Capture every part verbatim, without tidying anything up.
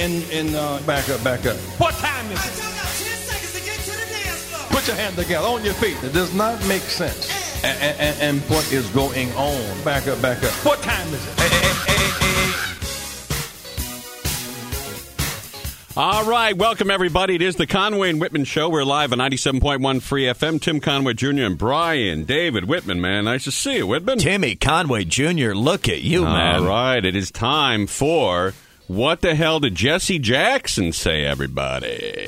in, in uh, back up, back up. What time is it? Put your hands together, on your feet. It does not make sense. And, and, and what is going on? Back up, back up. What time is it? Hey, hey, hey, hey. All right, welcome everybody. It is the Conway and Whitman Show. We're live on ninety-seven point one Free F M. Tim Conway Junior and Brian David Whitman, man. Nice to see you, Whitman. Timmy Conway Junior, look at you, man. All right, it is time for What the Hell Did Jesse Jackson Say, everybody?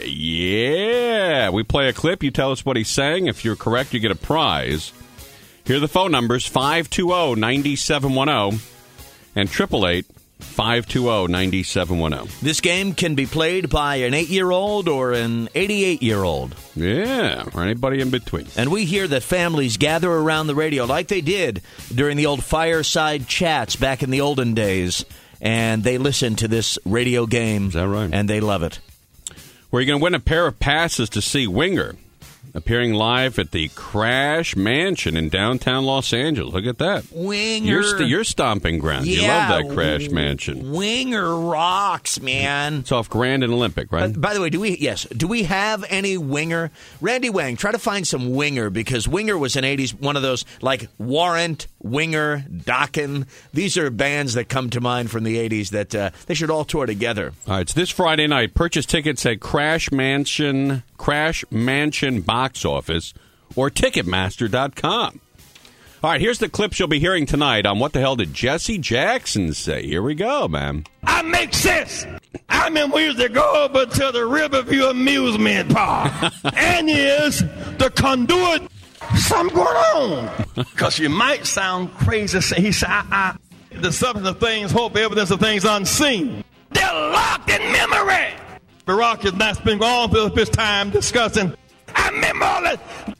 Yeah. We play a clip. You tell us what he's saying. If you're correct, you get a prize. Here are the phone numbers, five two zero, nine seven one zero and eight eight eight, five two zero, nine seven one zero. This game can be played by an eight-year-old or an eighty-eight-year-old. Yeah, or anybody in between. And we hear that families gather around the radio like they did during the old fireside chats back in the olden days, and they listen to this radio game. Is that right? And they love it. Where you're going to win a pair of passes to see Winger, appearing live at the Crash Mansion in downtown Los Angeles. Look at that. Winger. Your, st- your stomping ground. Yeah, you love that Crash Mansion. Winger rocks, man. It's off Grand and Olympic, right? Uh, by the way, do we, yes, do we have any Winger? Randy Wang, try to find some Winger, because Winger was an eighties, one of those, like Warrant, Winger, Dokken. These are bands that come to mind from the eighties that uh, they should all tour together. All right, it's this Friday night. Purchase tickets at Crash Mansion, Crash Mansion Box Office or Ticketmaster dot com. All right, here's the clips you'll be hearing tonight on What the Hell Did Jesse Jackson Say. Here we go, man. I make sense. I remember we used to go over to the Riverview Amusement Park. And here's the conduit. Something going on. Because you might sound crazy. He said, I, I, the substance of things, hope, evidence of things unseen. They're locked in memory. Barack has not spent all of his time discussing. I remember all that.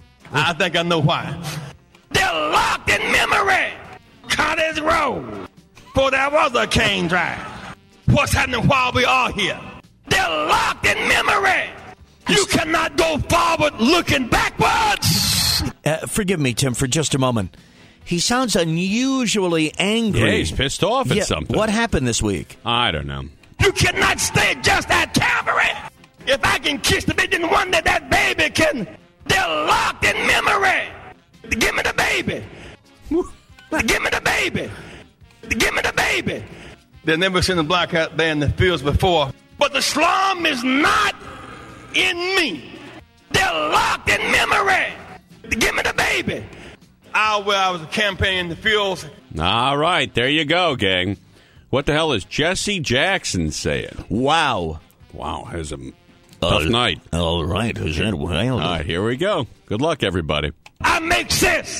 I think I know why. They're locked in memory. Cottage Road. For there was a Cane Drive. What's happening while we are here? They're locked in memory. You cannot go forward looking backwards. Uh, forgive me, Tim, for just a moment. He sounds unusually angry. Yeah, he's pissed off at yeah, something. What happened this week? I don't know. You cannot stay just at Calvary. If I can kiss the baby, then one day that baby can. They're locked in memory. Give me the baby. Give me the baby. Give me the baby. They've never seen a black hat band in the fields before. But the slum is not in me. They're locked in memory. Give me the baby. I, well, I was campaigning in the fields. All right, there you go, gang. What the hell is Jesse Jackson saying? Wow. Wow, has a tough uh, night. All right, is that wild? All right, here we go. Good luck, everybody. I make sense.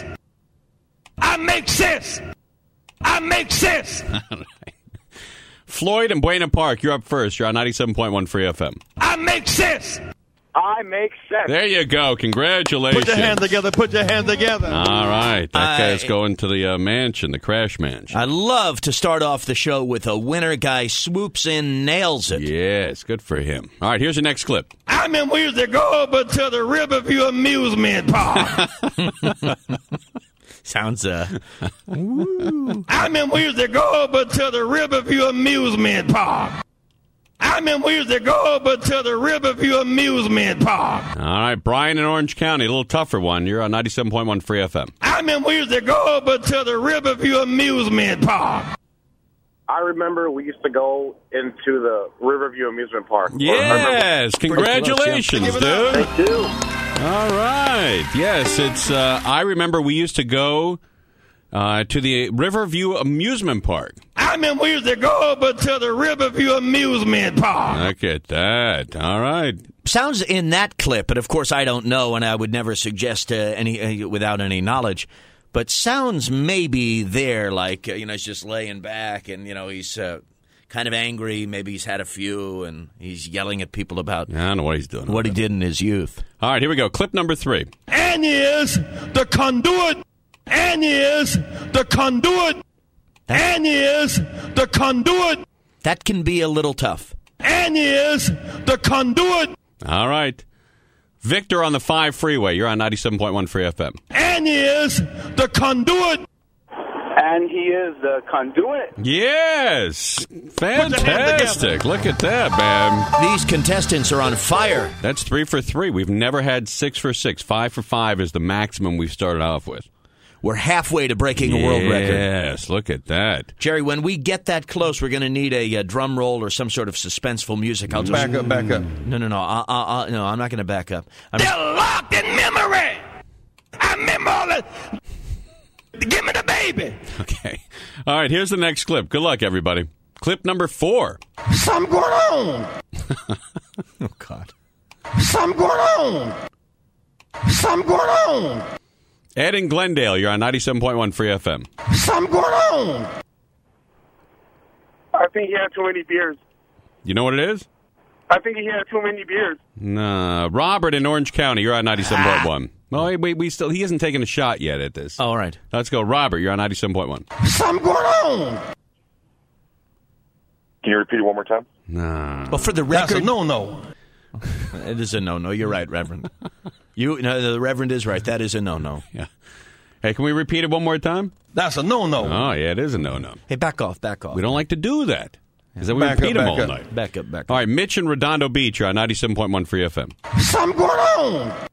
I make sense. I make sense. All right. Floyd and Buena Park, you're up first. You're on ninety-seven point one Free F M. I make sense. I make sense. There you go. Congratulations. Put your hands together. Put your hands together. All right. That I, guy's going to the uh, mansion, the Crash Mansion. I love to start off the show with a winner. Guy swoops in, nails it. Yes, good for him. All right, here's the next clip. I remember we used to go over to the Riverview Amusement Park. Sounds, uh... I remember we used to go over to the Riverview Amusement Park. I remember we used to go over to the Riverview Amusement Park. All right, Brian in Orange County, a little tougher one. You're on ninety-seven point one Free F M. I remember we used to go over to the Riverview Amusement Park. I remember we used to go into the Riverview Amusement Park. Yes, congratulations, dude. Thank you. All right. Yes, it's, uh, I remember we used to go uh, to the Riverview Amusement Park. I remember we used to go over to the Riverview Amusement Park. Look at that. All right. Sounds in that clip, but of course I don't know, and I would never suggest uh, any uh, without any knowledge. But sounds maybe there, like, uh, you know, he's just laying back, and, you know, he's uh, kind of angry. Maybe he's had a few, and he's yelling at people about I don't know what he's doing. what he did in his youth. All right, here we go. Clip number three. And here's the conduit. And here's the conduit. And here's the conduit. That can be a little tough. And here's the conduit. All right. Victor on the five freeway. You're on ninety-seven point one Free F M. And here's the conduit. And he is the conduit. Yes. Fantastic. Look at that, man. These contestants are on fire. That's three for three. We've never had six for six. Five for five is the maximum we've started off with. We're halfway to breaking a world record. Yes, look at that. Jerry, when we get that close, we're going to need a, a drum roll or some sort of suspenseful music. I'll just... Back up, back up. No, no, no. Uh, uh, uh, no, I'm not going to back up. I'm They're locked in memory. I remember all that. Give me the baby. Okay. All right, here's the next clip. Good luck, everybody. Clip number four. Something going on. Oh, God. Something going on. Something going on. Ed in Glendale, you're on ninety-seven point one Free F M. Something going on. I think he had too many beers. You know what it is? I think he had too many beers. Nah. Robert in Orange County, you're on ninety-seven point one. Well, we, we still he hasn't taken a shot yet at this. All right. Let's go. Robert, you're on ninety-seven point one. Something going on. Can you repeat it one more time? Nah. Well, for the That's record, a no-no. it is a no-no. You're right, Reverend. You, no, the Reverend is right. That is a no-no. Yeah. Hey, can we repeat it one more time? That's a no-no. Oh, yeah, it is a no-no. Hey, back off, back off. We don't like to do that. Because then we Back repeat up, them back all up. night. Back up, back up. All right, Mitch in Redondo Beach, you're on ninety-seven point one Free F M. Something going on.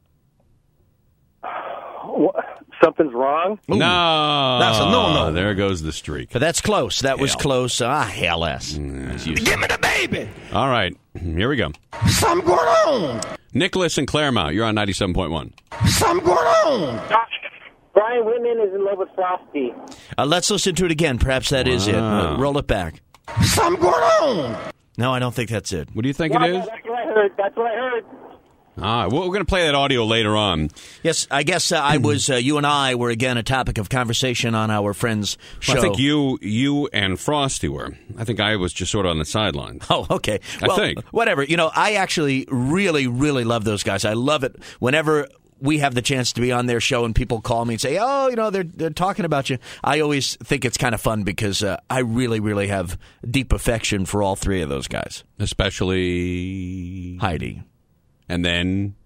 Something's wrong? No. That's a no-no. There goes the streak. But that's close. That was Hell. close. Ah, hell S. As usual. Give me the baby. All right, here we go. Something going on. Nicholas in Claremont, you're on ninety-seven point one. Something going on. Brian Whitman is in love with Frosty. Uh, let's listen to it again. Perhaps that is it. Uh, roll it back. Something going on. No, I don't think that's it. What do you think Yeah, it is? that's what I heard. That's what I heard. All right, well, we're going to play that audio later on. Yes, I guess uh, I was. Uh, you and I were again a topic of conversation on our friend's show. Well, I think you you and Frosty were. I think I was just sort of on the sidelines. Oh, okay. I Well, think. whatever. You know, I actually really, really love those guys. I love it whenever we have the chance to be on their show and people call me and say, "Oh, you know, they're they're talking about you." I always think it's kind of fun because uh, I really, really have deep affection for all three of those guys. Especially Heidi, and then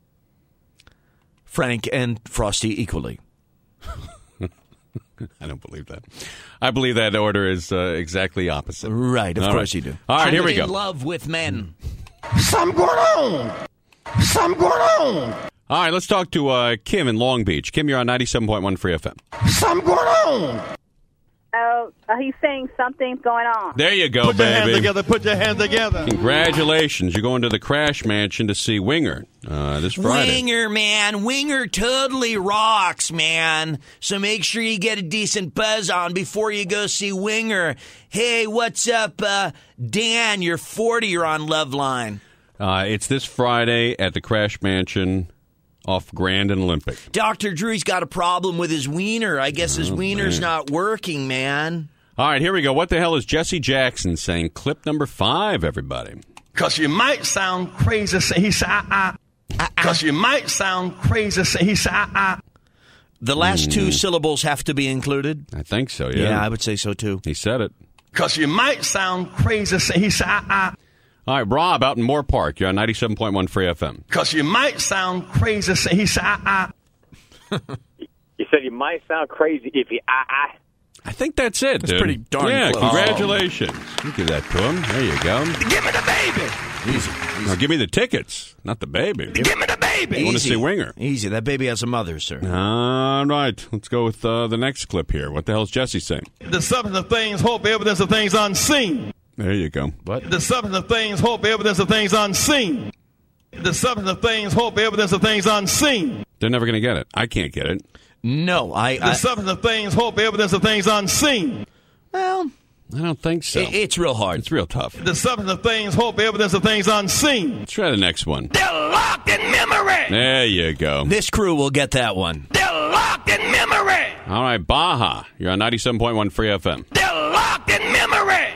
Frank, and Frosty equally. I don't believe that. I believe that order is uh, exactly opposite. Right, of All course right. you do. All right, here we I'm go. in love with men. Something going on. Something going on. All right, let's talk to uh, Kim in Long Beach. Kim, you're on ninety-seven point one Free F M. Something going on. Oh, uh, he's saying something's going on. There you go, Put your baby. hands together. Put your hands together. Congratulations. You're going to the Crash Mansion to see Winger uh, this Friday. Winger, man. Winger totally rocks, man. So make sure you get a decent buzz on before you go see Winger. Hey, what's up, uh, Dan? You're forty. You're on Loveline. Uh, it's this Friday at the Crash Mansion off Grand and Olympic. Doctor Drew's got a problem with his wiener. I guess his Oh, wiener's man. not working, man. All right, here we go. What the hell is Jesse Jackson saying? Clip number five, everybody. Because you might sound crazy. Say he said, ah, ah. Because you might sound crazy. Say he said, ah, ah. The last two syllables have to be included. I think so, yeah. Yeah, I would say so, too. He said it. Because you might sound crazy. Say he said, ah, ah. All right, Rob out in Moore Park. You're on ninety-seven point one Free F M. Because you might sound crazy. Say he said, ah, ah. You said you might sound crazy if you ah ah. I think that's it, That's dude. pretty darn Yeah, close. congratulations. You give that to him. There you go. Give me the baby. Easy. Now, give me the tickets, not the baby. Give me the baby. I want to Easy. see Winger. Easy. That baby has a mother, sir. All right, let's go with uh, the next clip here. What the hell is Jesse saying? The substance of things, hope, evidence of things unseen. There you go. What? The substance of things, hope, evidence of things unseen. The substance of things, hope, evidence of things unseen. They're never going to get it. I can't get it. No, I... The I substance of things, hope, evidence of things unseen. well, I don't think so. it- it's real hard. It's real tough. The substance of things, hope, evidence of things unseen. Let's try the next one. They're locked in memory. There you go. This crew will get that one. They're locked in memory. All right, Baja. You're on ninety-seven point one Free F M. They're locked in memory.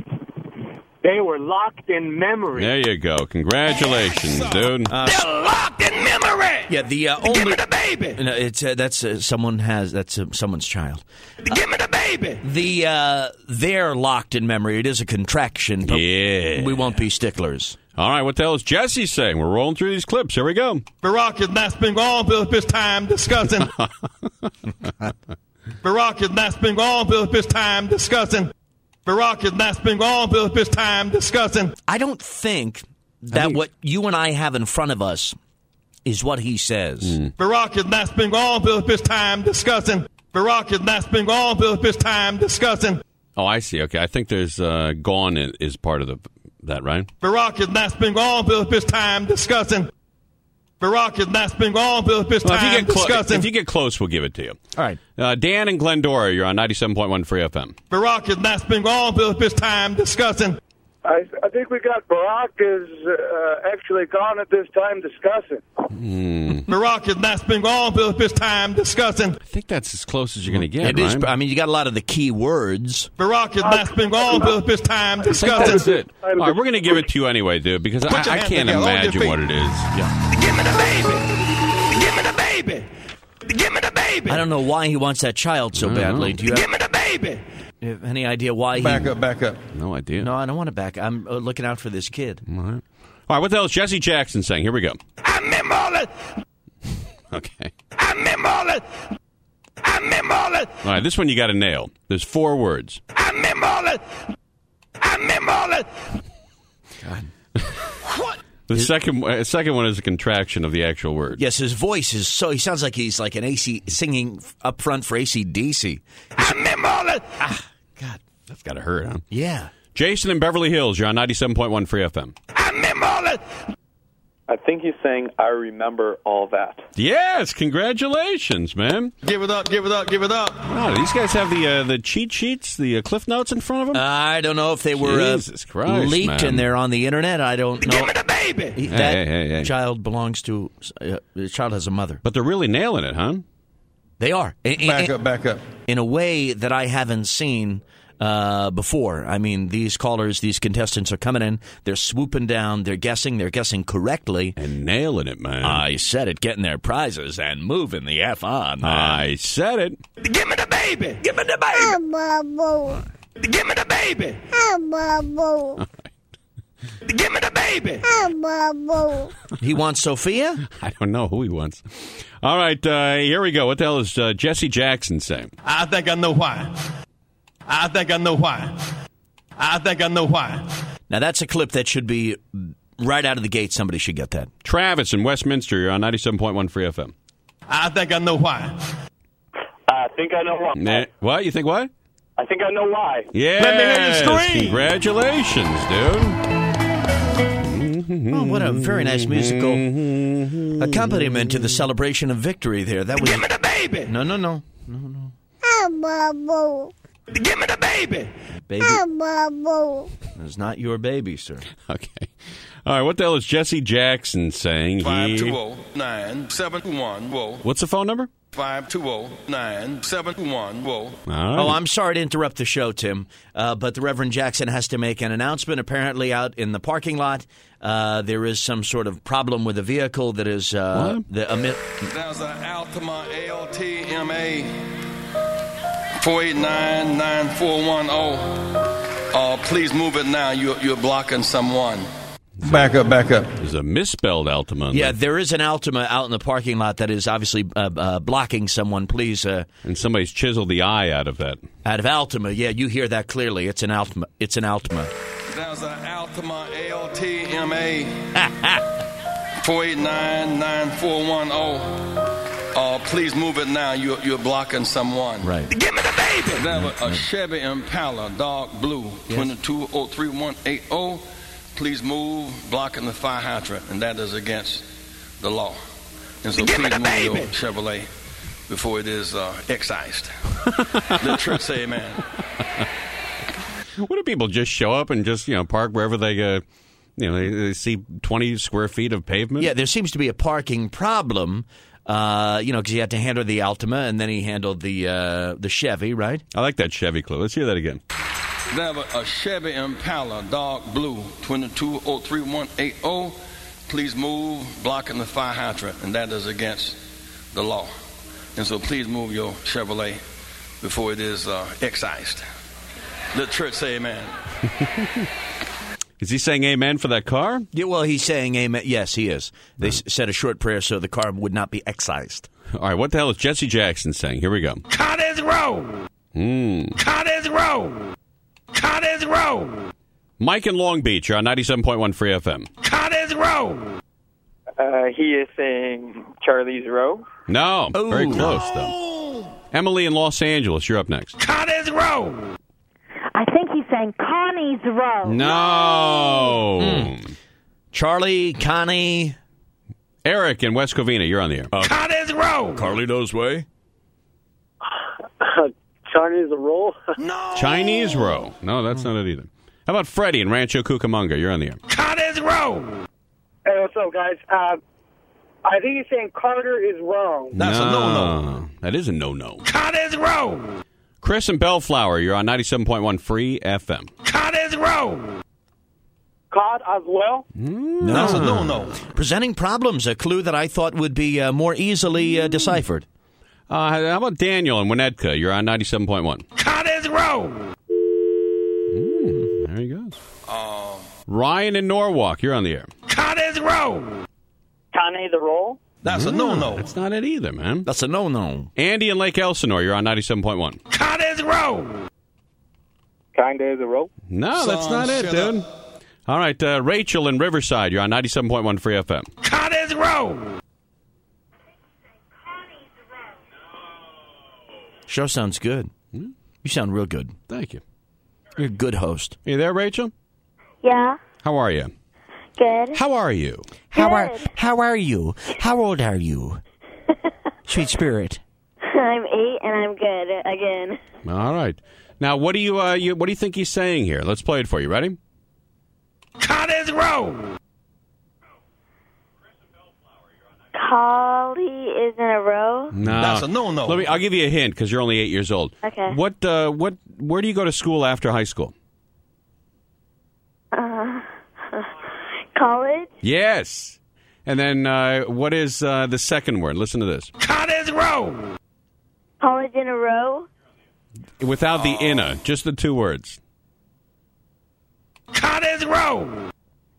They were locked in memory. There you go. Congratulations, dude. They're locked in memory. Yeah, the uh, Give only... me the baby. No, it's uh, that's uh, someone has that's uh, someone's child. Give me the baby. The uh, they're locked in memory. It is a contraction. But Yeah. we won't be sticklers. All right, what the hell is Jesse saying? We're rolling through these clips. Here we go. Barack has not spent all of his time discussing. Barack is not spending all of his time discussing. Barack is not spending all of his time discussing. I don't think that I think- what you and I have in front of us is what he says. Mm. Barack is not spending all of his time discussing. Barack is not spending all of his time discussing. Oh, I see. Okay, I think there's uh, gone in, is part of the that, right? Barack is not spending all of his time discussing. Barack is not spending all of his Well, if time you, get clo- discussing. if you get close, we'll give it to you. All right. Uh, Dan and Glendora, you're on ninety-seven point one Free F M. Barack is not spending all of his time discussing. I, I think we got Barack is uh, actually gone at this time discussing. Barack is not spending all of his time discussing. I think that's as close as you're going to get, It is. Ryan. I mean, you got a lot of the key words. Barack is not spending all of his time I think discussing. that's it. All right, we're going to give it to you anyway, dude, because I, your I hand can't together, hold your imagine feet. what it is. Yeah. Give me the baby. Give me the baby. Give me the baby. I don't know why he wants that child so badly. Do you Give have, me the baby. you have any idea why he... Back up, back up. No idea. No, I don't want to back. I'm uh, looking out for this kid. All right. All right, what the hell is Jesse Jackson saying? Here we go. I remember all that. Okay. I remember all that. I remember all that. All right, this one you got to nail. There's four words. I remember all that. I remember all that. What? The second uh, second one is a contraction of the actual word. Yes, his voice is so... He sounds like he's like an A C... singing up front for A C D C. I remember all that. God. That's got to hurt, huh? Yeah. Jason in Beverly Hills, you're on ninety-seven point one Free F M. I remember all that. I think he's saying, I remember all that. Yes, congratulations, man. Give it up, give it up, give it up. Wow, do these guys have the uh, the cheat sheets, the uh, Cliff Notes in front of them? I don't know if they were uh, Jesus Christ, leaked man. and they're on the internet. I don't know. Give me the baby. He- that hey, hey, hey. child belongs to... Uh, the child has a mother. But they're really nailing it, huh? They are. In, in- Back up, back up. in a way that I haven't seen uh, before. I mean, these callers, these contestants are coming in. They're swooping down. They're guessing. They're guessing correctly. And nailing it, man. I said it, getting their prizes and moving the F on. man. I said it. Give me the baby. Give me the baby. Give me the baby. Give me the baby. He wants Sophia? I don't know who he wants. All right, uh, here we go. What the hell is uh, Jesse Jackson saying? I think I know why. I think I know why. I think I know why. Now, that's a clip that should be right out of the gate. Somebody should get that. Travis in Westminster, you're on ninety-seven point one Free F M. I think I know why. I think I know why. Nah, what? You think what? I think I know why. Yeah. Let me hear you scream. Congratulations, dude. Oh, what a very nice musical accompaniment to the celebration of victory there. That was... Give me the baby. No, no, no. Give me the baby. Baby. It's not your baby, sir. Okay. All right, what the hell is Jesse Jackson saying? Five He- two zero nine seven one. Whoa. What's the phone number? Five two zero nine seven one. Whoa. All right. Oh, I'm sorry to interrupt the show, Tim, uh, but the Reverend Jackson has to make an announcement. Apparently, out in the parking lot, uh, there is some sort of problem with a vehicle that is uh, What? the emit. That's an Altima L T M A four eight nine nine four one zero. Uh, please move it now. You're, you're blocking someone. Back up, back up. There's a misspelled Altima. Yeah, there is an Altima out in the parking lot that is obviously uh, uh, blocking someone. Please, uh, And somebody's chiseled the eye out of that. out of Altima. Yeah, you hear that clearly. It's an Altima. It's an Altima. That's an Altima L T M A four eight nine nine four one zero. Uh, please move it now. You're, you're blocking someone. Right. Give me the baby. That was a Chevy Impala, dark blue, twenty-two oh three one eight oh. Please move, blocking the fire hydrant, and that is against the law. And so please move your Chevrolet before it is uh, excised. The church say amen. What do people just show up and just, you know, park wherever they uh, you know, they, they see twenty square feet of pavement? Yeah, there seems to be a parking problem. Uh, you know, because you had to handle the Altima, and then he handled the uh, the Chevy, right? I like that Chevy clue. Let's hear that again. That was a Chevy Impala, dark blue, twenty-two oh three one eight oh. Please move, blocking the fire hydrant, and that is against the law. And so please move your Chevrolet before it is uh, excised. The church say amen. Is he saying amen for that car? Yeah, well, he's saying amen. Yes, he is. They s- said a short prayer so the car would not be excised. All right, what the hell is Jesse Jackson saying? Here we go. Cottage Road. Mm. Cottage Road. Cottage Road. Mike in Long Beach, you're on ninety-seven point one Free F M. Cottage Road. Uh, he is saying Charlie's Row. No, Ooh. very close, though. Emily in Los Angeles, you're up next. Cottage Road. I think he's saying Connie's Road. No. Mm. Charlie, Connie. Eric in West Covina, you're on the air. Uh, Cottage Road. Carlito's Way. Chinese roll. No. Chinese Row. No, that's not it either. How about Freddie in Rancho Cucamonga? You're on the air. Cottage Road. Hey, what's up, guys? Uh, I think he's saying Carter is wrong. That's a no-no. That is a no-no. Cottage Road. Chris in Bellflower, you're on ninety-seven point one Free F M. Cottage Road. Cod as well. No. That's a no-no. Presenting problems, a clue that I thought would be uh, more easily uh, deciphered. Uh, how about Daniel in Winnetka? You're on ninety-seven point one. Cottage Road. Mm, there he goes. Uh, Ryan in Norwalk, you're on the air. Cottage Road. Connie the roll. That's a no-no. That's not it either, man. That's a no-no. Andy in Lake Elsinore, you're on ninety-seven point one. Cottage Road. Kinda is a row. No, that's Son, not it, shut dude. up. All right, uh, Rachel in Riverside, you're on ninety-seven point one Free F M. Cottage Road. Show sounds good. You sound real good. Thank you. You're a good host. You there, Rachel? Yeah. How are you? Good. How are you? How are Good. How are you? How old are you? Sweet spirit. I'm eight and I'm good again. All right. Now, what do you, uh, you what do you think he's saying here? Let's play it for you. Ready? Cottage Road. Collie is in a row. No. That's a no-no. Let me. I'll give you a hint because you're only eight years old. Okay. What? Uh, what? Where do you go to school after high school? Uh, college. Yes. And then uh, what is uh, the second word? Listen to this. Cottage Road. College in a row. Without the inner, just the two words. Cottage Road.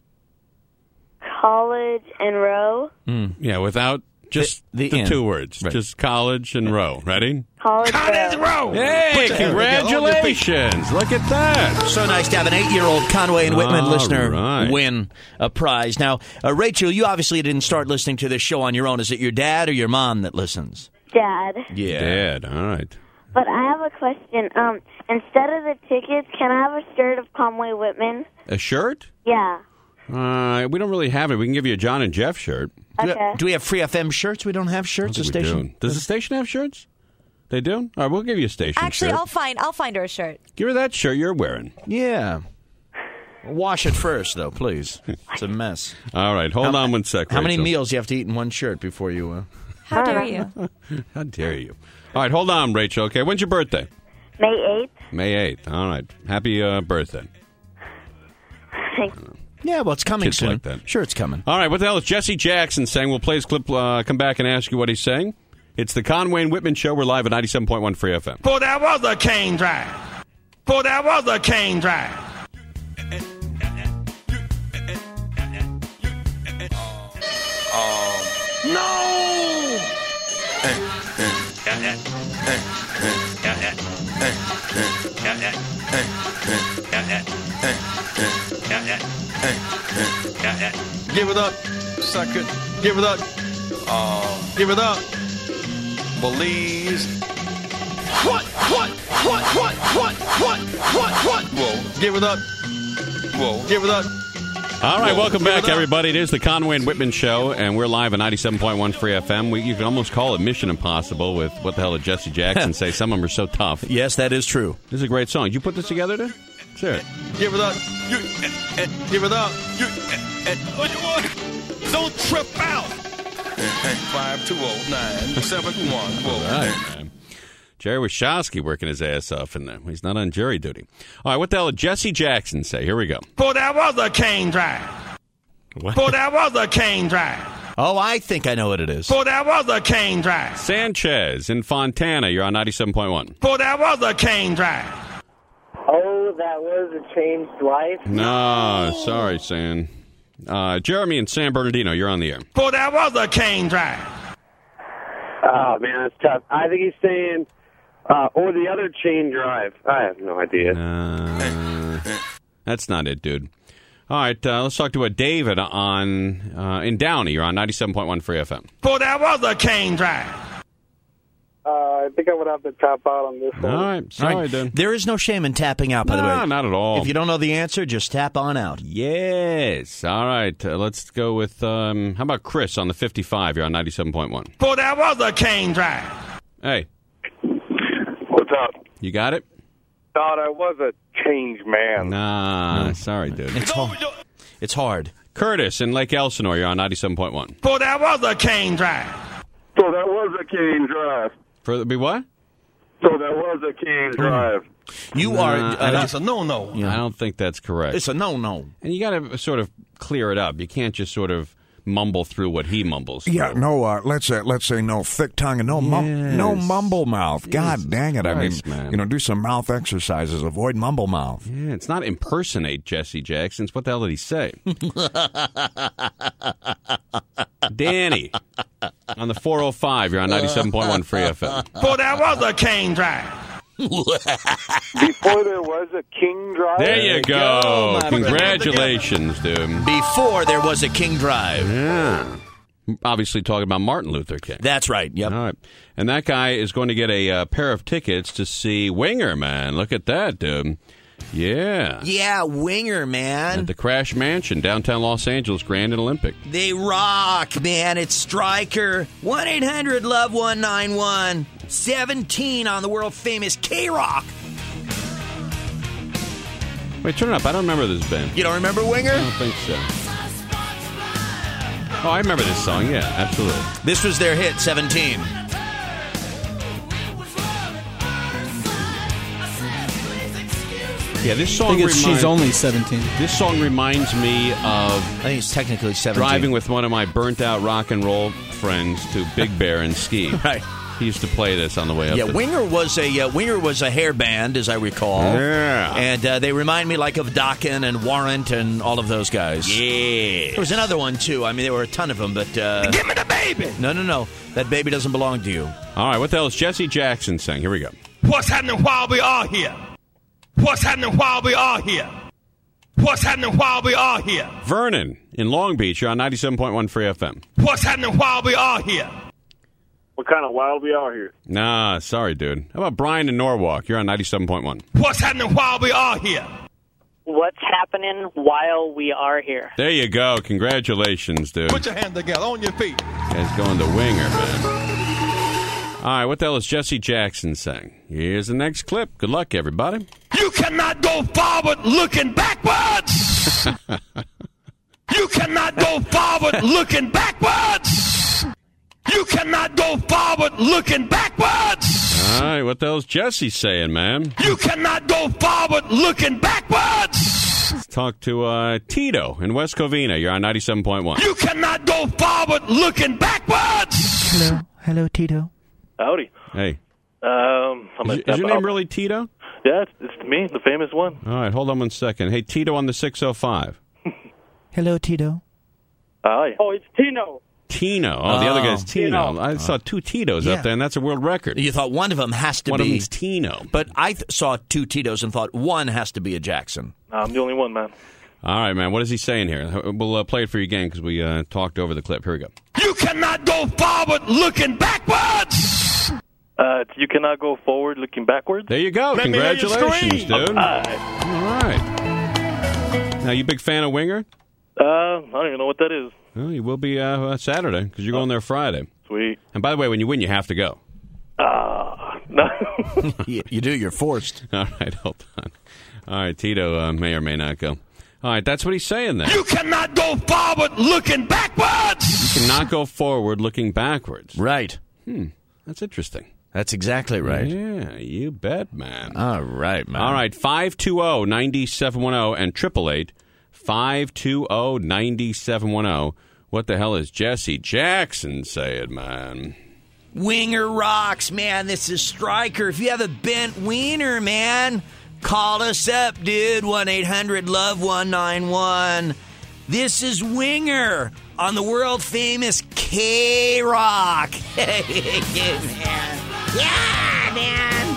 College and row. Yeah, without just The- the, the in. two words. Right. Just college and row. Ready? College Cottage row. Road. Hey, Put your hand together. Hold your feet. congratulations. Look at that. So nice to have an eight-year-old Conway and Whitman All listener right. win a prize. Now, uh, Rachel, you obviously didn't start listening to this show on your own. Is it your dad or your mom that listens? Dad. Yeah. Dad, all right. But I have a question. Um, instead of the tickets, can I have a shirt of Conway Whitman? A shirt? Yeah. Uh, we don't really have it. We can give you a John and Jeff shirt. Do, we, Okay. do we have Free F M shirts? We don't have shirts. I The think we station. do. Does the station have shirts? They do? All right, we'll give you a station Actually, shirt. I'll find I'll find her a shirt. Give her that shirt you're wearing. Yeah. Wash it first, though, please. It's a mess. All right, hold How- on one sec. How many Rachel. meals do you have to eat in one shirt before you? Uh... How dare you? How dare you? All right, hold on, Rachel. Okay, when's your birthday? May eighth. May eighth. All right. Happy uh, birthday. Thanks. Yeah, well, it's coming Kids soon. like that. Sure, it's coming. All right, what the hell is Jesse Jackson saying? We'll play his clip, uh, come back and ask you what he's saying. It's the Conway and Whitman Show. We're live at ninety-seven point one Free F M. For that was a cane drive. For that was a cane drive. No! Give it up, suck it. Give it up. Uh, give it up. Belize. What? What? What? What? What? What? What? What? Whoa. Give it up. Whoa. Give it up. All right, Whoa, welcome give back, it up. everybody. It is the Conway and Whitman Show, and we're live at ninety-seven point one Free F M. We, you can almost call it Mission Impossible with what the hell did Jesse Jackson say? Some of them are so tough. Yes, that is true. This is a great song. Did you put this together, dude? Sure. Give it up. You, eh, eh, give it up. You, eh, eh, what you want? Don't trip out. five two oh nine seven one. Whoa. All right, man. Jerry Wachowski working his ass off in there. He's not on jury duty. All right, what the hell did Jesse Jackson say? Here we go. For that was a cane drive. What? For that was a cane drive. Oh, I think I know what it is. For that was a cane drive. Sanchez in Fontana. You're on ninety-seven point one. For that was a cane drive. Oh, that was a changed life. No, sorry, San. Uh, Jeremy in San Bernardino. You're on the air. For that was a cane drive. Oh, man, it's tough. I think he's saying, uh, or the other chain drive. I have no idea. Uh, that's not it, dude. All right, uh, let's talk to a David on uh, in Downey. You're on ninety-seven point one Free F M. For there was a cane drive. Uh, I think I would have to tap out on this one. All right, sorry, All right. dude. There is no shame in tapping out, by the No, way. not at all. If you don't know the answer, just tap on out. Yes. All right, uh, let's go with, um, how about Chris on the fifty-five? You're on ninety-seven point one. For there was a cane drive. Hey, What's up? you got it? Thought I was a change man. Nah, sorry, dude. It's hard. It's hard. Curtis in Lake Elsinore, you're on ninety-seven point one. For there was a cane drive. So that was a cane drive. For be what? So that was a cane drive. You are. Nah, Uh, That's a no-no. I don't think that's correct. it's a no-no. And you got to sort of clear it up. You can't just sort of mumble through what he mumbles. Yeah, through. no. Uh, let's say let's say no thick tongue and no mum- no Yes. mumble mouth. God dang it! Christ, I mean, man. you know, do some mouth exercises. Avoid mumble mouth. Yeah, it's not impersonate Jesse Jackson. It's what the hell did he say? Danny on the four oh five. You're on ninety-seven point one Free F M. For there was a cane drive. Before there was a king drive. There you go. go, my Congratulations, dude. Before there was a King Drive. Yeah. Obviously talking about Martin Luther King. That's right. Yep. All right. And that guy is going to get a uh, pair of tickets to see Winger, man. Look at that, dude. Yeah. Yeah, Winger, man. At the Crash Mansion, downtown Los Angeles, Grand and Olympic. They rock, man. It's Stryker. one eight hundred love one nine one. seventeen on the world-famous K-Rock. Wait, turn it up. I don't remember this band. You don't remember Winger? I don't think so. Oh, I remember this song. Yeah, absolutely. This was their hit, seventeen. Yeah, this I song think it's reminds, She's Only seventeen. This song reminds me of I think it's technically seventeen. driving with one of my burnt-out rock and roll friends to Big Bear and Ski. Right. He used to play this on the way up. Yeah, to Winger was a uh, Winger was a hair band, as I recall. Yeah. And uh, they remind me like of Dokken and Warrant and all of those guys. Yeah. There was another one, too. I mean, there were a ton of them, but... Uh, Give me the baby. no, no, no. That baby doesn't belong to you. All right, what the hell is Jesse Jackson saying? Here we go. What's happening while we are here? What's happening while we are here? What's happening while we are here? Vernon in Long Beach, you're on ninety-seven point one Free F M. What's happening while we are here? What kind of wild we are here? Nah, sorry, dude. How about Brian in Norwalk? You're on ninety-seven point one. What's happening while we are here? What's happening while we are here? There you go. Congratulations, dude. Put your hands together on your feet. Guys going to Winger, man. All right, what the hell is Jesse Jackson saying? Here's the next clip. Good luck, everybody. You cannot go forward looking backwards. You cannot go forward looking backwards. You cannot go forward looking backwards. All right, what the hell's Jesse saying, man? You cannot go forward looking backwards. Let's talk to uh, Tito in West Covina. You're on ninety-seven point one. You cannot go forward looking backwards. Hello. Hello, Tito. Howdy. Hey. Um, I'm Is, is your name really Tito? Yeah, it's, it's me, the famous one. All right, hold on one second. Hey, Tito on the six oh five. Hello, Tito. Hi. Oh, it's Tino. Tino. Oh, the other guy's Tino. Tino. I saw two Titos Yeah. up there, and that's a world record. You thought one of them has to One be... of them's Tino. But I th- saw two Titos and thought one has to be a Jackson. I'm the only one, man. All right, man. What is he saying here? We'll uh, play it for you again because we uh, talked over the clip. Here we go. You cannot go forward looking backwards. Uh, you cannot go forward looking backwards. There you go. Let me hear you Congratulations, scream. dude. Hi. All right. Now, you a big fan of Winger? Uh, I don't even know what that is. Well, you will be uh, Saturday because you're going there Friday. Sweet. And by the way, when you win, you have to go. Uh, no. you, you do. You're forced. All right, hold on. All right, Tito uh, may or may not go. All right, that's what he's saying there. You cannot go forward looking backwards. You cannot go forward looking backwards. Right. Hmm, that's interesting. That's exactly right. Yeah, you bet, man. All right, man. All right, five two zero, nine seven one zero and triple eight five two zero, nine seven one zero. What the hell is Jesse Jackson saying, man? Winger rocks, man. This is Stryker. If you have a bent wiener, man, call us up, dude. one eight hundred love one nine one. This is Winger on the world famous K-Rock. man. Yeah, man.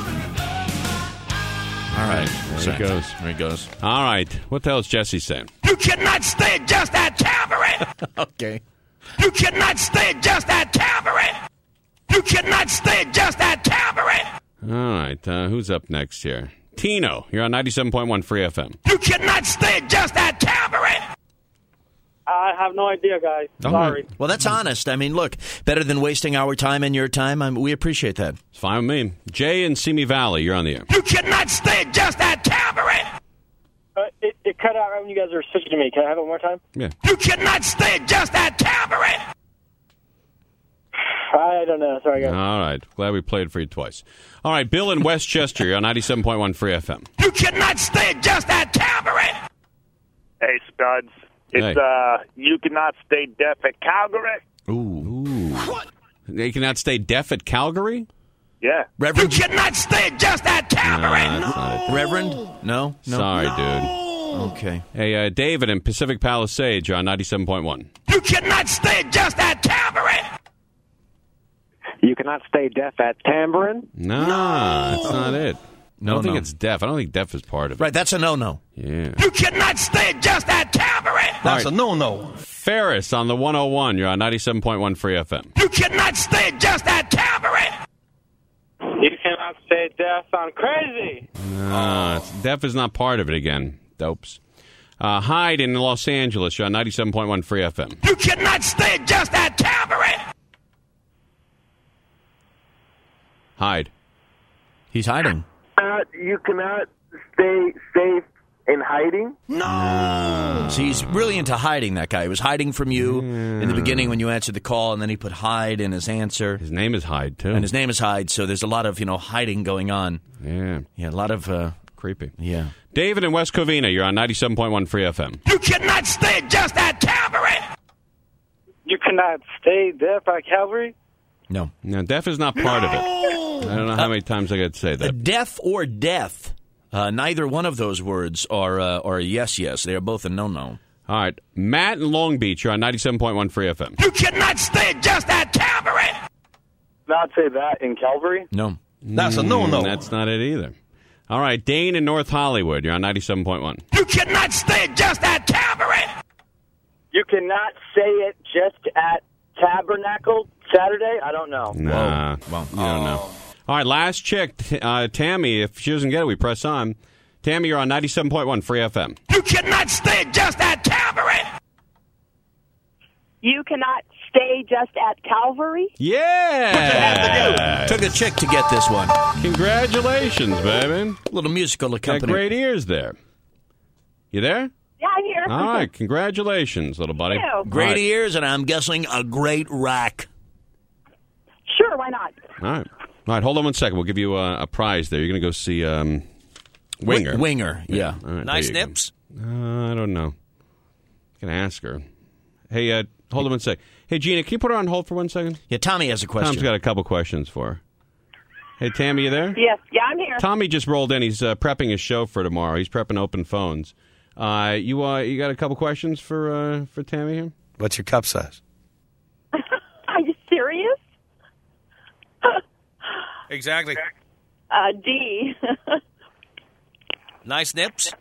All right, there he goes. There he goes. All right, what the hell is Jesse saying? You cannot stay just at Calvary. Okay. You cannot stay just at Calvary. You cannot stay just at Calvary. All right, uh, who's up next here? Tino, you're on ninety-seven point one Free F M. You cannot stay just at Calvary. I have no idea, guys. Sorry. Well, that's honest. I mean, look, better than wasting our time and your time. I'm, we appreciate that. It's fine with me. Jay in Simi Valley, you're on the air. You cannot stay just at Calvary. Uh, it, it cut out right when you guys were switching to me. Can I have it one more time? Yeah. You cannot stay just at Calvary. I don't know. Sorry, guys. All right, glad we played for you twice. All right, Bill in Westchester, you're on ninety-seven point one Free F M. You cannot stay just at Calvary. Hey, studs. It's, Hey. uh, you cannot stay deaf at Calgary. Ooh. You cannot stay deaf at Calgary? Yeah. Reverend? You cannot stay just at Calvary. Nah, that's not it. Reverend? No? no. Sorry, dude. Okay. Hey, uh, David in Pacific Palisades, you're on ninety-seven point one. You cannot stay just at Calvary. You cannot stay deaf at Tambourine. No, that's not it. No, I don't think no. it's deaf. I don't think deaf is part of it. Right, that's a no-no. Yeah. You cannot stay just at Calvary. That's a no-no. Ferris on the one oh one, you're on ninety-seven point one Free F M. You cannot stay just at Calvary. You cannot stay deaf on crazy. No, it's, deaf is not part of it again. Dopes. Uh, Hyde in Los Angeles, you're on ninety-seven point one Free F M. You cannot stay just at Calvary. Hyde. He's hiding. Uh, you cannot stay safe in hiding. No. So he's really into hiding, that guy. He was hiding from you in the beginning when you answered the call, and then he put hide in his answer. His name is Hyde, too. And his name is Hyde, so there's a lot of, you know, hiding going on. Yeah. Yeah, a lot of... Uh, Creepy. yeah. David in West Covina, you're on ninety-seven point one Free F M. You cannot stay just at Calvary. You cannot stay deaf at Calvary. No. No, deaf is not part of it. I don't know how many times I got to say that. Deaf or death. Uh, neither one of those words are uh, are a yes, yes. They are both a no-no. All right. Matt in Long Beach, you're on ninety-seven point one Free F M. You cannot stay just at Calvary. Not say that in Calvary. No. That's a no-no. Mm, that's not it either. All right. Dane in North Hollywood, you're on ninety-seven point one. You cannot stay just at Calvary. You cannot say it just at Tabernacle Saturday. I don't know. Nah. Well, you don't know. All right. Last chick, t- uh, Tammy. If she doesn't get it, we press on. Tammy, you're on ninety-seven point one Free F M. You cannot stay just at Calvary. You cannot stay just at Calvary. Yeah. Took a chick to get this one. Congratulations, baby. A little musical Got accompaniment. great ears there. You there? Yeah, I'm here. All right. Congratulations, little buddy. Thank you. Great All right. ears, and I'm guessing a great rack. Sure, why not? All right. All right. Hold on one second. We'll give you a, a prize there. You're going to go see um, Winger. Wi- Winger, yeah. All right, Nice there you go. nips. Uh, I don't know. Can I ask her? Hey, uh, hold on one sec. Hey, Gina, can you put her on hold for one second? Yeah, Tommy has a question. Tom's got a couple questions for her. Hey, Tammy, you there? Yes, yeah, I'm here. Tommy just rolled in. He's uh, prepping his show for tomorrow. He's prepping open phones. Uh, you uh, you got a couple questions for uh, for Tammy here? What's your cup size? Are you serious? Exactly. Uh, D. Nice nips.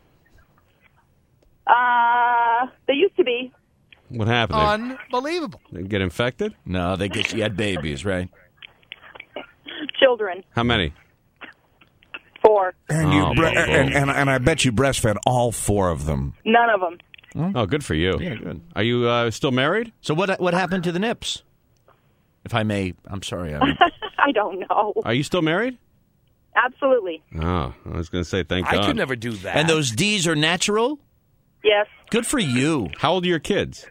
uh, they used to be. What happened? Unbelievable. They get infected? No, they get you had babies, right? Children. How many? Four. And, you Oh, bre- boom, boom. and, and and I bet you breastfed all four of them. None of them. Oh, good for you. Yeah, good. Are you uh, still married? So what what happened to the nips? If I may, I'm sorry. I mean, I don't know. Are you still married? Absolutely. Oh, I was going to say thank I God. could never do that. and those D's are natural? Yes. Good for you. How old are your kids?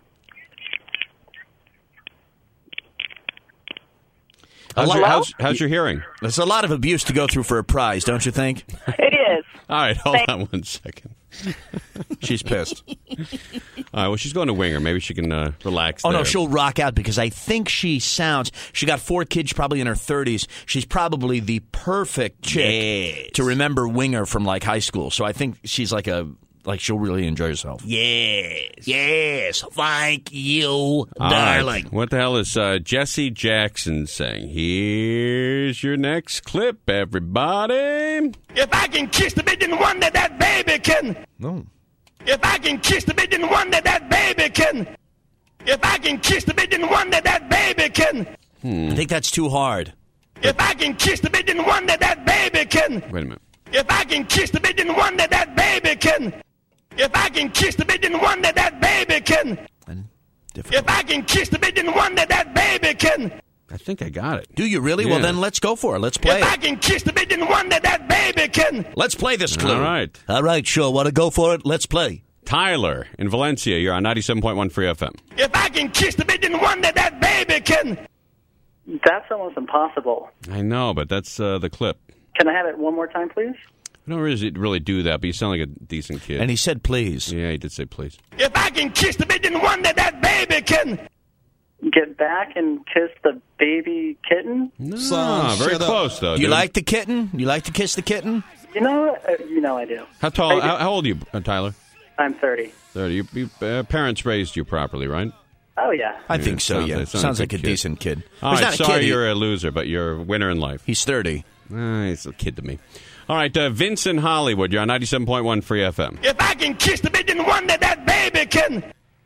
How's your, Hello? how's, how's your hearing? There's a lot of abuse to go through for a prize, don't you think? It is. All right, hold Thank- on one second. She's pissed. All right, well, she's going to Winger. Maybe she can uh, relax Oh, there. no, she'll rock out because I think she sounds... She got four kids, probably in her thirties. She's probably the perfect chick Yes. to remember Winger from, like, high school. So I think she's like a like she'll really enjoy herself. Yes. Yes. Thank you, All darling. right. What the hell is uh, Jesse Jackson saying? Here's your next clip, everybody. If I can kiss the bit and one that that baby can. No. If I can kiss the bit and one that that baby can. If I can kiss the bit and one that that baby can. I think that's too hard. If I can kiss the bit and one that that baby can. Wait a minute. If I can kiss the bit and one that that baby can. If I can kiss the bit and one that that baby can. If I can kiss the bit and one that that baby can. I think I got it. Do you really? Yeah. Well, then let's go for it. Let's play If I it. can kiss the bit and one that that baby can. Let's play this clue. All right. All right, sure. Want to go for it? Let's play. Tyler in Valencia, you're on ninety-seven point one Free F M. If I can kiss the bit and one that that baby can. That's almost impossible. I know, but that's uh, the clip. Can I have it one more time, please? I don't really, really do that, but you sound like a decent kid. And he said please. Yeah, he did say please. If I can kiss the bit and one that that baby can. Get back and kiss the baby kitten? No, Ah, very close, though. You dude. like the kitten? You like to kiss the kitten? You know, uh, you know I do. How tall? I do. How, how old are you, uh, Tyler? I'm thirty. thirty. You, you, uh, parents raised you properly, right? Oh, yeah. I think so, sounds- yeah. it sounds Sounds like like a a kid. decent kid. All He's right, not a sorry kid. He- you're a loser, but you're a winner in life. He's thirty. Uh, he's a kid to me. All right, uh, Vince in Hollywood, you're on ninety-seven point one Free F M. If I can kiss the bit and one that that baby can.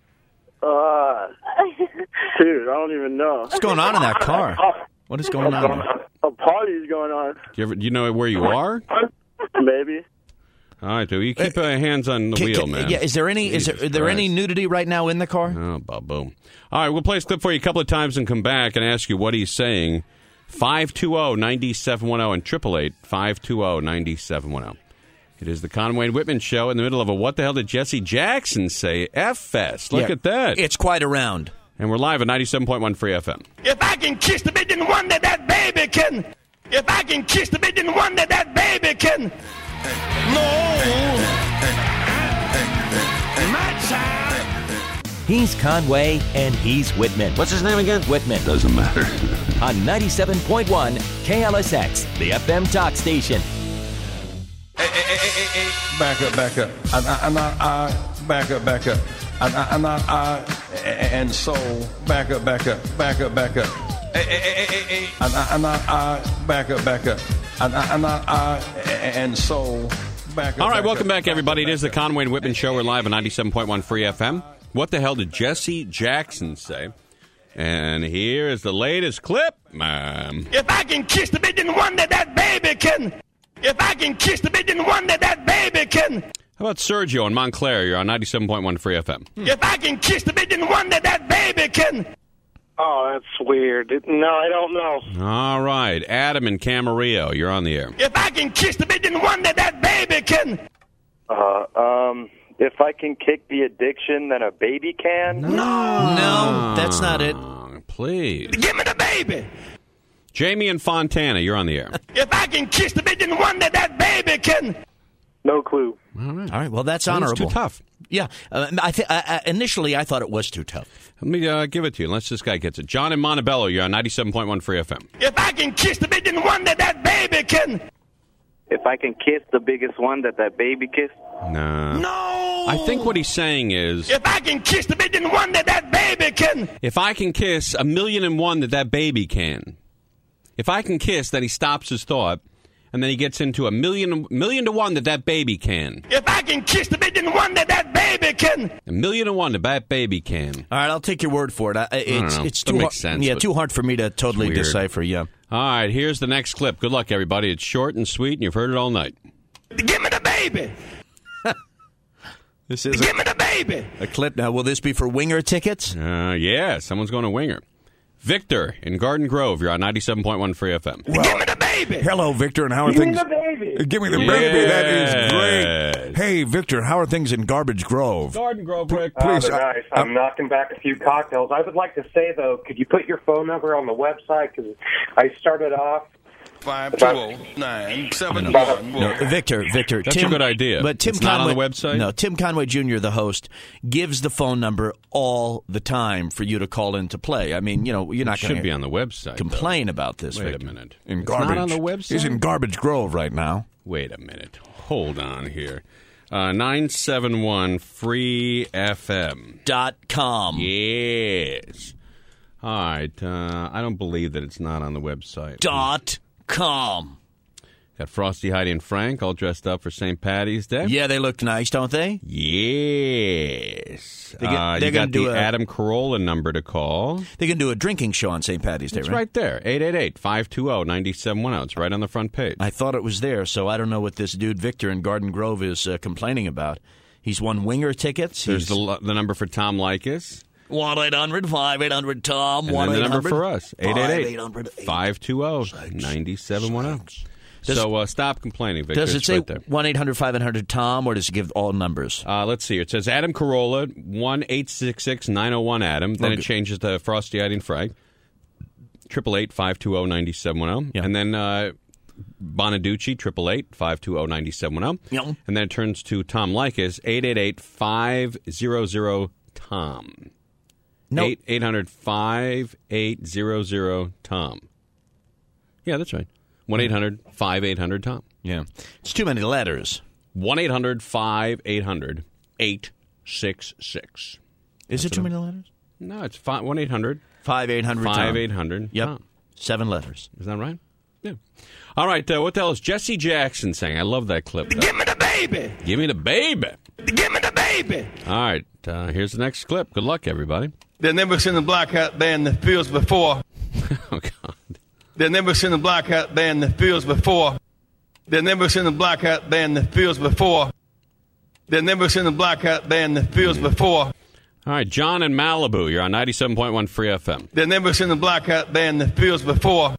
Uh, dude, I don't even know. What's going on in that car? What is going on? A party's going on. Do you, ever, do you know where you are? Maybe. All right, dude, you keep uh, hands on the Can- wheel, can- man. Yeah, is there any is there, Jesus is there any Christ. nudity right now in the car? Oh, boom. All right, we'll play this clip for you a couple of times and come back and ask you what he's saying. five two zero, nine seven one zero and eight eight eight, five two zero, nine seven one zero. It is the Conway and Whitman Show in the middle of a What the Hell Did Jesse Jackson Say F-Fest. Look Yeah. at that. It's quite a round. And we're live at ninety-seven point one Free F M. If I can kiss the bit and one that that baby can. If I can kiss the bit and one that that baby can. No. My child. He's Conway and he's Whitman. What's his name again? Whitman. Doesn't matter. On ninety-seven point one K L S X, the F M talk station. Back up, back up. And I, and I, I back up, back up. And I, and I, I and so back up, back up, back up, back up. And I, and I, I back up, back up. And I, and I, I and so back up. All right, back welcome up, back, everybody. It is the Conway and Whitman Show. We're live at ninety-seven point one Free F M. What the hell did Jesse Jackson say? And here is the latest clip. Um, If I can kiss the bit and one that that baby can. If I can kiss the bit and one that that baby can. how about Sergio in Montclair? You're on ninety-seven point one Free F M. If I can kiss the bit and one that that baby can. Oh, that's weird. No, I don't know. All right, Adam in Camarillo. You're on the air. If I can kiss the bit and one that that baby can. Uh, um, if I can kick the addiction, then a baby can? No, that's not it. Please. Give me the baby. Jamie in Fontana. You're on the air. If I can kiss the bit and one that that baby can. No clue. All right. All right, well, that's Well, honorable. It's too tough. Yeah, uh, I th- uh, uh, initially I thought it was too tough. Let me uh, give it to you, unless this guy gets it. John in Montebello. You're on ninety-seven point one Free F M. If I can kiss the bit and one that that baby can. If I can kiss the biggest one that that baby kissed? No. No. I think what he's saying is, If I can kiss the bit and one that that baby can. if I can kiss a million and one that that baby can. If I can kiss, then he stops his thought, and then he gets into a million, million to one that that baby can. If I can kiss the bit and one that that baby can. A million to one that that baby can. All right, I'll take your word for it. I, it's know. it's That too makes hard, sense, Yeah, but too hard for me to totally weird. decipher. Yeah. All right, here's the next clip. Good luck, everybody. It's short and sweet, and you've heard it all night. Give me the baby. This is Give me the baby. a clip now. Will this be for winger tickets? Uh, yeah, someone's going to winger. Victor in Garden Grove. You're on ninety-seven point one Free F M. Give me the baby. Hello, Victor, and how are Give me things? the baby. Give me the Yes. baby. That is great. Hey, Victor, how are things in Garbage Grove? Garden Grove, Rick. Please, they're I- nice. I- I'm knocking back a few cocktails. I would like to say, though, could you put your phone number on the website? Because I started off. Five two zero nine seven No, one. no, Victor, Victor. That's Tim, a good idea. But Tim It's Conway, not on the website? No, Tim Conway Junior, the host, gives the phone number all the time for you to call in to play. I mean, you know, you're not It going should be on the website. complain about this. Wait Victor. a minute. in It's Garbage. not on the website? He's in Garbage Grove right now. Wait a minute. Hold on here. Uh, nine seven one free F M. Dot com. Yes. All right. Uh, I don't believe that it's not on the website. Dot com. Got Frosty, Heidi, and Frank all dressed up for Saint Patty's Day. Yeah, they look nice, don't they? Yes. They get, uh, they're you going got to do the a, Adam Carolla number to call. They can do a drinking show on Saint Patty's Day, It's right? right there. eight eight eight, five two zero, nine seven one zero. It's right on the front page. I thought it was there, so I don't know what this dude Victor in Garden Grove is uh, complaining about. He's won winger tickets. There's He's the, the number for Tom Likas. one eight hundred five eight hundred Tom. And then the number for us, eight eight eight, five five two zero, nine seven one zero. Does- So uh, stop complaining, Victor. Does it It's say right there. one eight hundred five hundred Tom, or does it give all numbers? Uh, let's see. It says Adam Carolla, one eight six six nine zero one Adam. Then Okay. it changes to Frosty, Heidi, and Frank. Triple eight five two zero ninety seven one zero. Yeah. And then uh, Bonaducci, triple eight five two zero ninety seven one zero. Yeah. And then it turns to Tom Likas, eight eight eight five hundred Tom. No. Eight eight hundred five eight hundred Tom. Yeah, that's right. One eight hundred five eight hundred Tom. Yeah. It's too many letters. One eight hundred five eight hundred eight six six. Is it too many letters? No, it's one eight hundred five eight hundred five eight hundred Yep. Tom. Seven letters. Is that right? Yeah. All right. Uh, what the hell is Jesse Jackson saying? I love that clip. Though. Give me the baby. Give me the baby. Give me the baby. All right. Uh, here's the next clip. Good luck, everybody. They've never seen a black hat there in the fields before. Oh, God. They've never seen a black hat there in the fields before. They've never seen a black hat there in the fields before. They've never seen a black hat there in the fields before. All right. John in Malibu. You're on ninety-seven point one Free F M. They've never seen a black hat there in the fields before.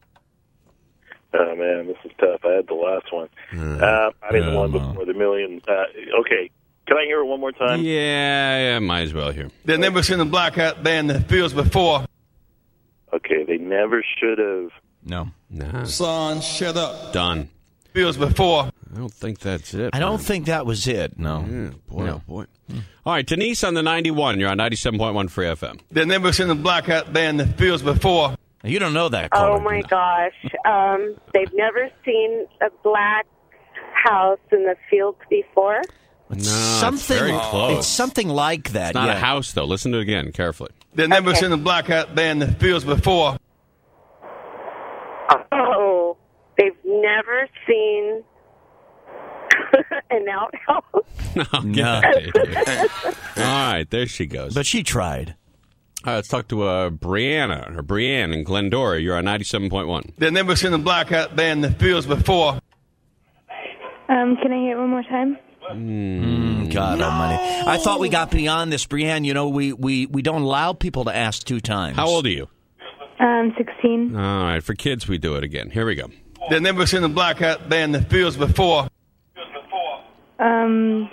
Oh, man, this is tough. I had the last one. Uh, I mean, the one before the million. Uh, okay. Can I hear it one more time? Yeah, yeah, might as well hear. They've never seen a black hat there in the fields before. Okay, they never should have. No. Nah. Son, shut up. Done. Fields before. I don't think that's it. I don't man. think that was it. No. Yeah, boy, No. oh, boy. All right. Denise on the ninety-one. You're on ninety-seven point one Free F M. They've never seen a black hat there in the fields before. You don't know that. Oh caller. my gosh. Um, they've never seen a black house in the fields before. No, something. it's very close. It's something like that. It's not yeah. a house, though. Listen to it again carefully. They've never Okay. seen a black hat there in the fields before. Oh, they've never seen an outhouse. No, get No. out of here. All right, there she goes. But she tried. All right, let's talk to uh, Brianna, or Brianne in Glendora. You're on ninety-seven point one. They've never seen a black hat there in the fields before. Um, can I hear it one more time? Mm, God almighty. I thought we got beyond this, Brianne. You know, we, we, we don't allow people to ask two times. How old are you? Um, sixteen. All right, for kids, we do it again. Here we go. They've never seen a black hat there in the fields before. Um,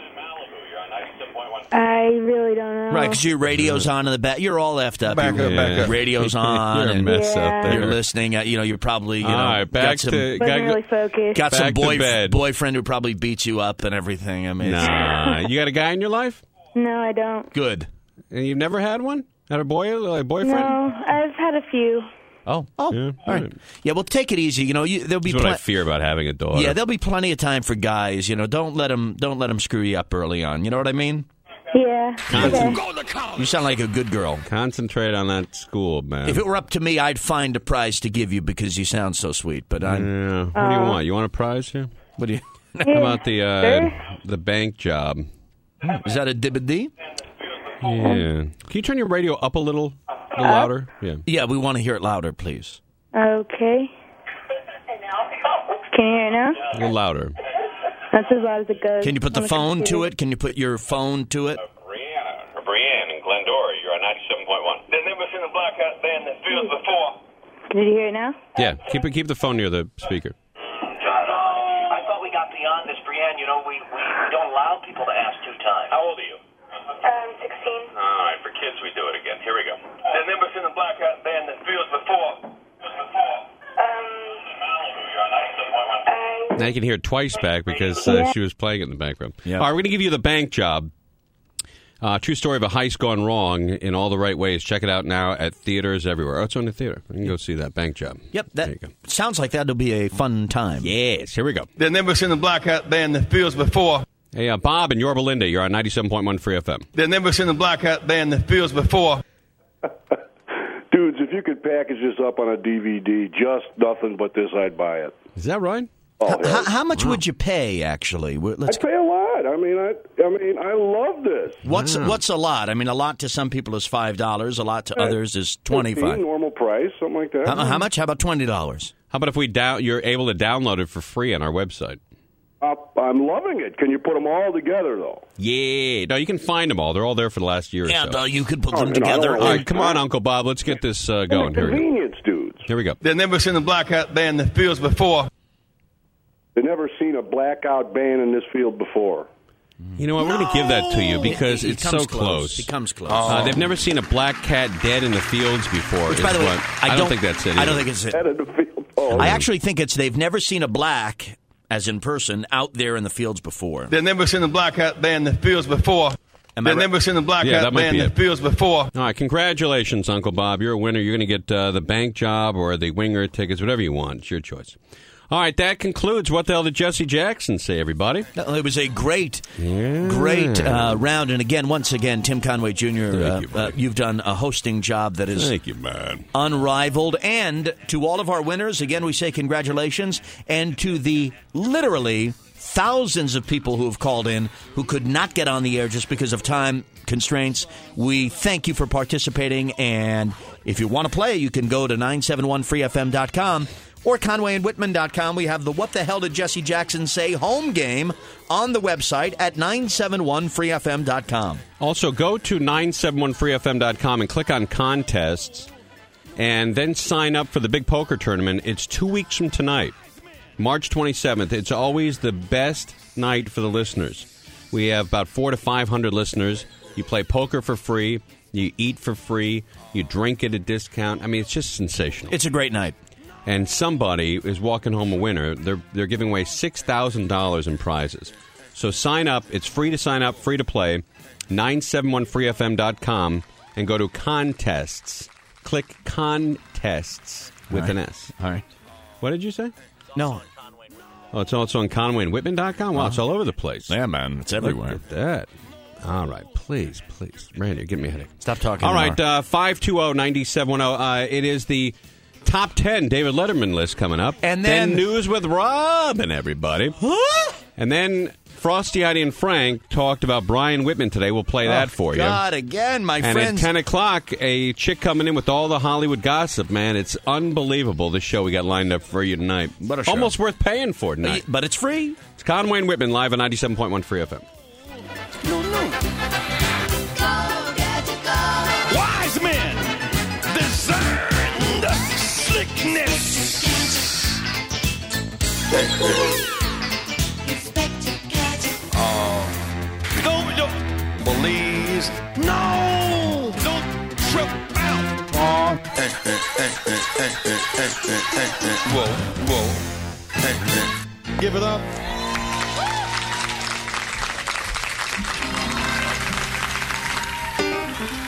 I really don't know. Right, because your radio's on in the back. You're all effed up. Back your up, back up. radio's on. You're a and mess Yeah. up there. You're listening. Uh, you know, you're probably, you know, All right, back got some, to... Wasn't got- really focused. got some back to boy, bed. boyfriend who probably beats you up and everything. I mean, it's- Nah, you got a guy in your life? No, I don't. good. And you've never had one? Had a boy, a boyfriend? No, I've had a few. Oh, oh, Yeah, all right. Yeah, well, take it easy. You know, you, there'll be That's what I plen- fear about having a daughter. yeah, there'll be plenty of time for guys. You know, don't let them don't let them screw you up early on. You know what I mean? Yeah. Okay. You sound like a good girl. Concentrate on that school, man. If it were up to me, I'd find a prize to give you because you sound so sweet. But I, Yeah. What do you want? You want a prize here? what do you? How about the uh, Sure. the bank job? Is that a dibbity? Yeah. Can you turn your radio up a little, a little louder? Yeah. Yeah, we want to hear it louder, please. Okay. Can you hear it now? A little louder. That's as loud as it goes. Can you put the on phone to computer. it? Can you put your phone to it? Brianna, or Brianne in Glendora. You're on ninety-seven point one. They've never seen a black hat there in the fields before. Did you hear it now? Yeah. Keep it. Keep the phone near the speaker. I thought we got beyond this, Brianne. You know, we, we, we don't allow people to ask two times. How old are you? Um, sixteen. All right. For kids, we do it again. Here we go. They've never seen a black hat there in the fields before. Um, I... Now you can hear it twice back because uh, Yeah. she was playing it in the background. Yeah. All right, we're going to give you the bank job. Uh, true story of a heist gone wrong in all the right ways. Check it out now at theaters everywhere. Oh, it's on the theater. You can go see that bank job. Yep, There that you go. sounds like that'll be a fun time. Yes, here we go. They've never seen a black hat there in the fields before. Hey, uh, Bob in Yorba Linda, you're on ninety-seven point one Free F M. They've never seen a black hat band in the fields before. Dudes, if you could package this up on a D V D, just nothing but this, I'd buy it. Is that right? Oh, How, yeah. how, how much would you pay, actually? Let's I'd pay a lot. I mean, I, I mean, I love this. What's what's a lot? I mean, a lot to some people is five dollars. A lot to Uh, others is twenty five. Normal price, something like that. How, how much? How about twenty dollars? How about if we down? You're able to download it for free on our website. Uh, I'm loving it. Can you put them all together, though? Yeah, no, you can find them all. They're all there for the last year or Yeah, so. though, you could put Oh, them you know, I together. don't All know. right, come on, Uncle Bob. Let's get this uh, going. Here we go. Convenience, dudes. Here we go. They've never seen a black hat band in the fields before. They've never seen a blackout band in this field before. You know what? We're going to give that to you because It- it it's comes so close. It comes close. Uh, they've never seen a black cat dead in the fields before. Which, is by the way, what- I, don't, don't think that's it. I don't either. think it's it. Dead in the field. Oh, I actually think it's they've never seen a black, as in person, out there in the fields before. They've never seen a black hat band in the fields before. Am I They've right? never seen a black Yeah, that hat might band be in the it. fields before. All right, congratulations, Uncle Bob. You're a winner. You're going to get uh, the bank job or the winger tickets, whatever you want. It's your choice. All right, that concludes What the Hell Did Jesse Jackson Say, everybody? No, it was a great, Yeah. great uh, round. And again, once again, Tim Conway Junior, Thank uh, you, buddy. uh, you've done a hosting job that is Thank you, man. unrivaled. And to all of our winners, again, we say congratulations. And to the literally thousands of people who have called in who could not get on the air just because of time constraints, we thank you for participating. And if you want to play, you can go to nine seven one free f m dot com or conway and whitman dot com. We have the What the Hell Did Jesse Jackson Say home game on the website at nine seven one free f m dot com. Also, go to nine seven one free f m dot com and click on contests and then sign up for the big poker tournament. It's two weeks from tonight, March twenty-seventh. It's always the best night for the listeners. We have about four to five hundred listeners. You play poker for free. You eat for free. You drink at a discount. I mean, it's just sensational. It's a great night. And somebody is walking home a winner. They're they're giving away six thousand dollars in prizes. So sign up. It's free to sign up, free to play. nine seven one free f m dot com and go to contests. Click contests with All right. an S. All right. What did you say? No. Oh, it's also on conway and whitman dot com? Wow, it's all over the place. Yeah, man. It's everywhere. Look at that. All right, please, please. Randy, you're giving me a headache. Stop talking. All right, anymore. uh, five two zero, nine seven one zero. Uh, it is the top ten David Letterman list coming up. And then- News with Rob and everybody. And then Frosty, Heidi, and Frank talked about Brian Whitman today. We'll play that Oh, for you. God, again, my and friends. at ten o'clock, a chick coming in with all the Hollywood gossip, man. It's unbelievable, the show we got lined up for you tonight. What a show. Almost worth paying for tonight. But it's free. It's Conway and Whitman live on ninety-seven point one Free F M. Wise men discern slickness. Oh, don't, don't, please, no, don't trip out. Oh, hey, hey, hey, hey, hey, hey, hey, hey, hey. Whoa, whoa, hey, hey. Give it up.